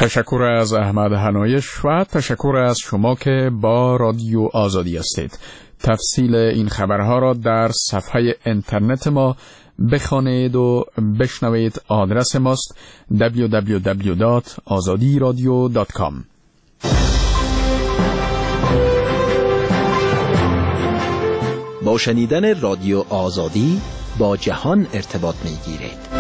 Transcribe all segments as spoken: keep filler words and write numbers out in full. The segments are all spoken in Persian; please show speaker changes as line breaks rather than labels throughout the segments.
تشکر از احمد حنایش و تشکر از شما که با رادیو آزادی هستید. تفصیل این خبرها را در صفحه اینترنت ما بخوانید و بشنوید. آدرس ماست دبلیو دبلیو دبلیو دات آزادی رادیو دات کام.
با شنیدن رادیو آزادی با جهان ارتباط می‌گیرید.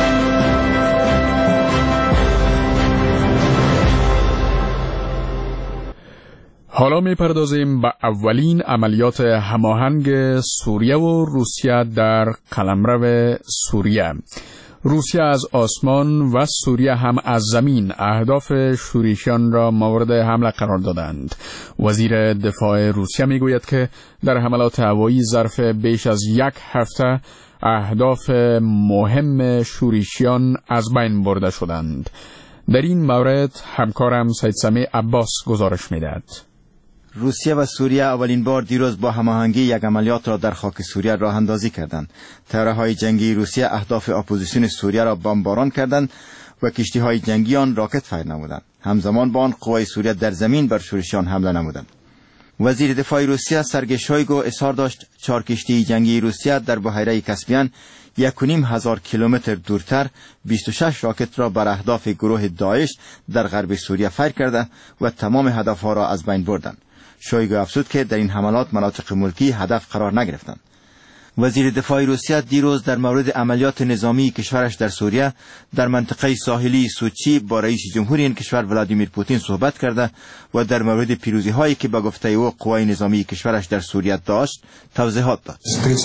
حالا می‌پردازیم به اولین عملیات هماهنگ سوریه و روسیه در قلمرو سوریه. روسیه از آسمان و سوریه هم از زمین اهداف شورشیان را مورد حمله قرار دادند. وزیر دفاع روسیه میگوید که در حملات هوایی ظرف بیش از یک هفته اهداف مهم شورشیان از بین برده شدند. در این مورد همکارم سید سمیع عباس گزارش میدهد.
روسیه و سوریه اولین بار دیروز با هماهنگی یک عملیات را در خاک سوریه راه اندازی کردند. طیاره‌های جنگی روسیه اهداف اپوزیسیون سوریه را بمباران کردند و کشتی‌های جنگی آن راکت فایر نمودند. همزمان با آن قوای سوریه در زمین بر شورشیان حمله نمودند. وزیر دفاع روسیه سرگئی شویگو اظهار داشت چهار کشتی جنگی روسیه در بحیره کاسپیان یک و نیم هزار کیلومتر دورتر بیست و شش راکت را بر اهداف گروه داعش در غرب سوریه فایر کرده و تمام هدفها را از بین بردند. شویگو افزود که در این حملات مناطق ملکی هدف قرار نگرفتند. وزیر دفاع روسیه دیروز در مورد عملیات نظامی کشورش در سوریه در منطقه ساحلی سوچی با رئیس جمهور این کشور ولادیمیر پوتین صحبت کرده و در مورد پیروزی هایی که به گفته او قوای نظامی کشورش در سوریه داشت توضیحات داد.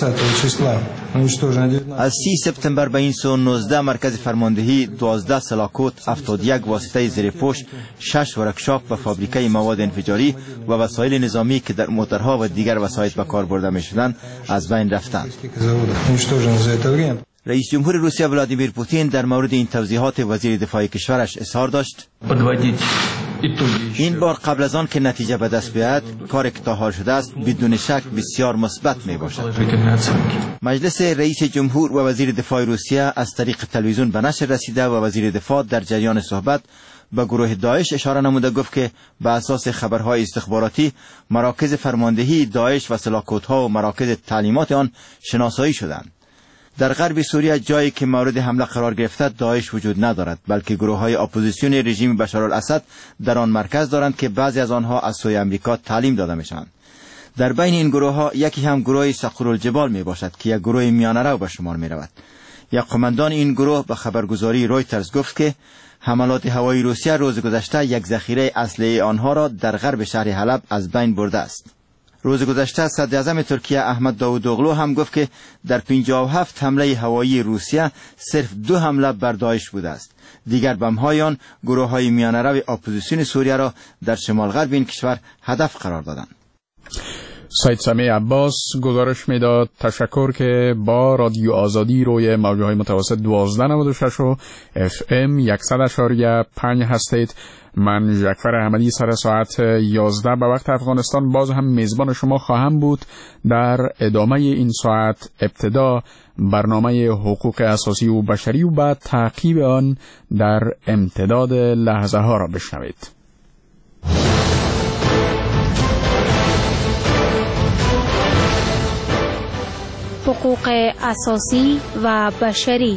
از سی سپتامبر به این سو نوزده مرکز فرماندهی، دوازده سلاکوت، هفتاد و یک واسطه زیرپوش، شش ورکشاپ و فابریکه مواد انفجاری و وسایل نظامی که در موتورها و دیگر وسایل به کار برده می‌شدند از بین رفتند. رئیس جمهور روسیه ولادیمیر پوتین در مورد این توضیحات وزیر دفاع کشورش اظهار داشت این بار قبل از آن که نتیجه به دست بیاید، کار که تا حال شده است بدون شک بسیار مثبت می باشد. مجلس رئیس جمهور و وزیر دفاع روسیه از طریق تلویزیون به نشر رسیده و وزیر دفاع در جریان صحبت به گروه داعش اشاره نموده گفت که به اساس خبرهای استخباراتی مراکز فرماندهی داعش و سلاکوت‌ها و مراکز تعلیمات آن شناسایی شدند. در غرب سوریه جایی که مورد حمله قرار گرفته داعش وجود ندارد، بلکه گروه‌های اپوزیسیون رژیم بشارالاسد در آن مرکز دارند که بعضی از آنها از سوی امریکا تعلیم داده میشوند. در بین این گروه‌ها یکی هم گروه صقرالجبال می باشد که یک گروه میانه‌رو به شمار می رود. یک قماندان این گروه به خبرگزاری رویترز گفت که حملات هوایی روسیه روز گذشته یک ذخیره اسلحه آنها را در غرب شهر حلب از بین برده است. روز گذشته صدر اعظم ترکیه احمد داوودوغلو هم گفت که در پنجاه و هفت حمله هوایی روسیه صرف دو حمله بر داعش بوده است. دیگر بم‌های آن گروه‌های میانه‌رو اپوزیسیون سوریه را در شمال غرب این کشور هدف قرار دادند.
سید سمیع عباس گزارش میداد. تشکر که با رادیو آزادی روی موج‌های متوسط دوازده نود و شش و اف ام صد و پنج هستید. من جعفر احمدی سر ساعت یازده به وقت افغانستان باز هم میزبان شما خواهم بود. در ادامه این ساعت ابتدا برنامه حقوق اساسی و بشری و بعد تعقیب آن در امتداد لحظه ها را بشنوید.
حقوق اساسی و بشری.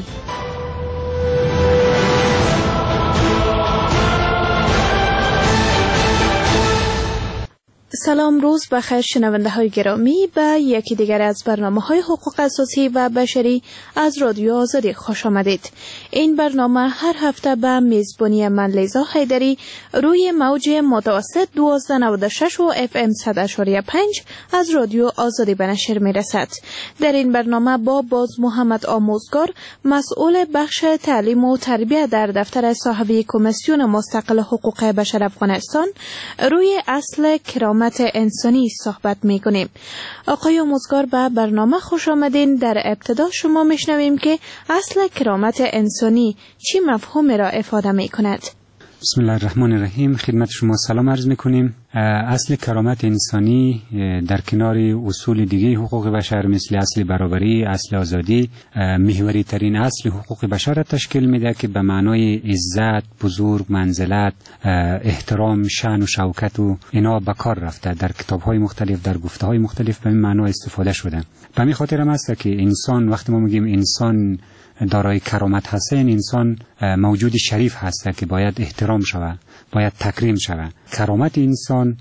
سلام، روز بخیر شنونده های گرامی. به یکی دیگر از برنامه های حقوق اساسی و بشری از رادیو آزادی خوش آمدید. این برنامه هر هفته به میزبانی من لیزا حیدری روی موج متوسط دوازده نود و شش و اف ام صد و پنج از رادیو آزادی به نشر می رسد. در این برنامه با باز محمد آموزگار، مسئول بخش تعلیم و تربیت در دفتر صاحبی کمیسیون مستقل حقوق بشر افغانستان، روی اصل کرامت انسانی صحبت می کنیم. آقای آموزگار به برنامه خوش آمدین. در ابتدا شما میشنویم که اصل کرامت انسانی چی مفهومی را افاده می کند؟
بسم الله الرحمن الرحیم. خدمت شما سلام عرض میکنیم. اصل کرامت انسانی در کنار اصول دیگه حقوق بشر مثل اصل برابری، اصل آزادی، محوری ترین اصل حقوق بشر را تشکیل میده که به معنای عزت، بزرگ، منزلت، احترام، شأن و شوکت و اینا به کار رفته. در کتاب‌های مختلف، در گفته‌های مختلف به این معنا استفاده شده. به همین خاطر هم است که انسان، وقتی ما میگیم انسان دارای کرامت هست، این انسان موجود شریف هست که باید احترام شود، باید تکریم شود. کرامت انسان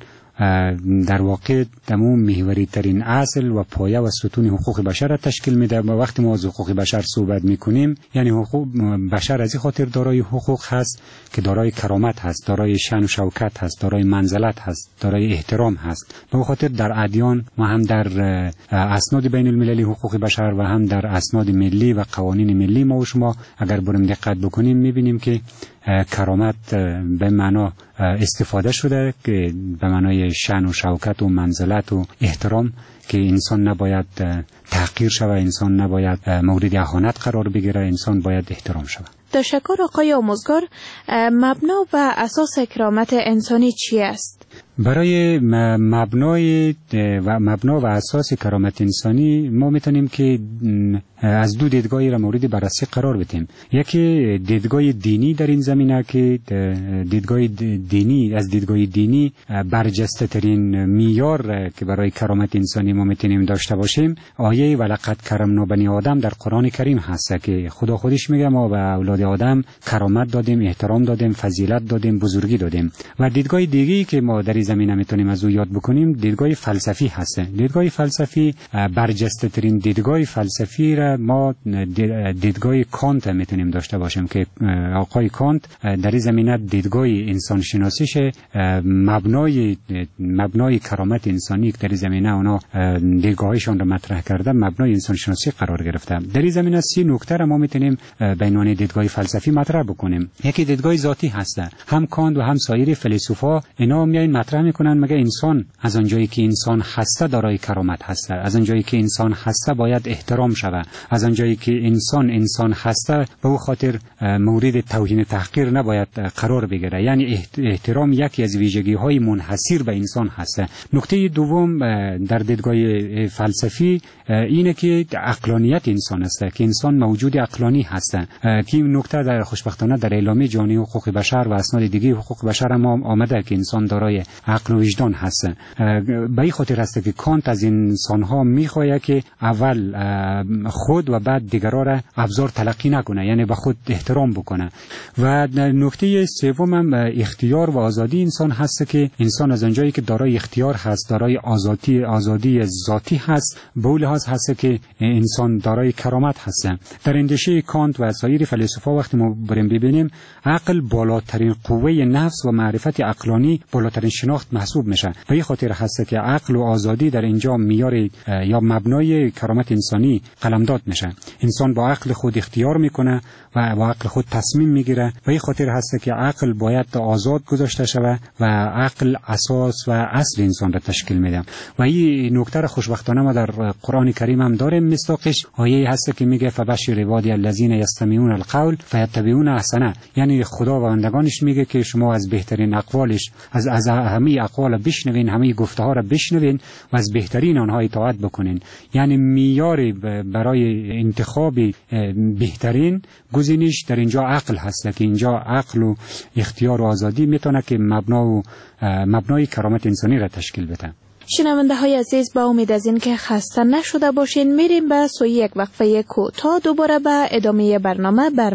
در واقع دمو محوری ترین اصل و پایه و ستون حقوق بشر را تشکیل میده. و وقتی ما از حقوق بشر صحبت میکنیم، یعنی حقوق بشر از این خاطر دارای حقوق هست که دارای کرامت هست، دارای شأن و شوکت هست، دارای منزلت هست، دارای احترام هست. به خاطر در ادیان و هم در اسناد بین المللی حقوق بشر و هم در اسناد ملی و قوانین ملی ما و شما اگر بریم دقت بکنیم میبینیم که کرامت به معنا استفاده شده که به معنای شأن و شوکت و منزلت و احترام، که انسان نباید تحقیر شود، انسان نباید مورد اهانت قرار بگیره، انسان باید احترام شود.
تشکر آقای آموزگار. مبنا و اساس کرامت انسانی چی است؟
برای مبنای و مبنا و اساس کرامت انسانی ما میتونیم که از دو دیدگاهی را مورد بررسی قرار بدیم. یکی دیدگاه دینی در این زمینه که دیدگاه دینی از دیدگاه دینی برجسته ترین معیار که برای کرامت انسانی ما میتونیم داشته باشیم آیه ولقد کرمنا بنی آدم در قرآن کریم هست که خدا خودش میگه ما به اولاد آدم کرامت دادیم، احترام دادیم، فضیلت دادیم، بزرگی دادیم. و دیدگاه دیگه‌ای که ما در زمینه میتونیم از او یاد بکنیم دیدگاه فلسفی هست. دیدگاه فلسفی برجسته ترین دیدگاه فلسفی را ما دیدگاه کانت میتونیم داشته باشیم که آقای کانت در این زمینه دیدگاه انسان شناسیش مبنای مبنای کرامت انسانی که در این زمینه اونا دیدگاهشون را مطرح کرده مبنای انسان شناسی قرار گرفته. در این زمینه سی نکته را ما میتونیم به عنوان دیدگاه فلسفی مطرح بکنیم. یکی دیدگاه ذاتی هست. هم کانت و هم سایر فیلسوفا اینا میاین مطرح میکنن مگه انسان از آنجایی که انسان هسته دارای کرامت هسته، از آنجایی که انسان هسته باید احترام شود، از آنجایی که انسان انسان هسته به او خاطر مورد توهین تحقیر نباید قرار بگیره. یعنی احترام یکی از ویژگی های منحصر به انسان هسته. نکته دوم در دیدگاه فلسفی اینه که عقلانیت انسان است، که انسان موجود عقلانی هسته، که این نکته در خوشبختانه در اعلامیه جهانی حقوق بشر و اسناد دیگه حقوق بشر هم آمده که انسان دارای عقل و وجدان هست. به این خاطر است که کانت از انسان ها میخواهد که اول خود و بعد دیگران را ابزار تلقی نکنه، یعنی به خود احترام بکنه. و نکته سوم هم اختیار و آزادی انسان هست که انسان از آنجایی که دارای اختیار هست، دارای آزادی آزادی ذاتی هست، به اون لحاظ هست که انسان دارای کرامت هست. در اندیشه کانت و سایر فیلسوفا وقتی ما بریم ببینیم عقل بالاترین قوه نفس و معرفت عقلانی بالاترین شناخت محسوب میشه. به این خاطر هست که عقل و آزادی در اینجا معیار یا مبنای کرامت انسانی قلمداد میشه. انسان با عقل خود اختیار میکنه و با عقل خود تصمیم میگیره. به این خاطر هست که عقل باید آزاد گذاشته شود و عقل اساس و اصل انسان را تشکیل میده. و این نکته را خوشبختانه ما در قرآن کریم هم داریم. مصداقش آیه هست که میگه فبشر عبادی الذین یستمعون القول فیتبعون احسنه. یعنی خدا و بندگانش میگه که شما از بهترین اقوالش از از همه اقوال بشنوین، همه گفته ها را بشنوین و از بهترین آنها اطاعت بکنین. یعنی معیار برای انتخاب بهترین گزینش در اینجا عقل هست که اینجا عقل و اختیار و آزادی میتونه که مبنا و مبنای کرامت انسانی را تشکیل بده.
شنونده های عزیز، با امید از این که خسته نشده باشین میریم به سوی یک وقفه کوتاه، دوباره به ادامه برنامه بر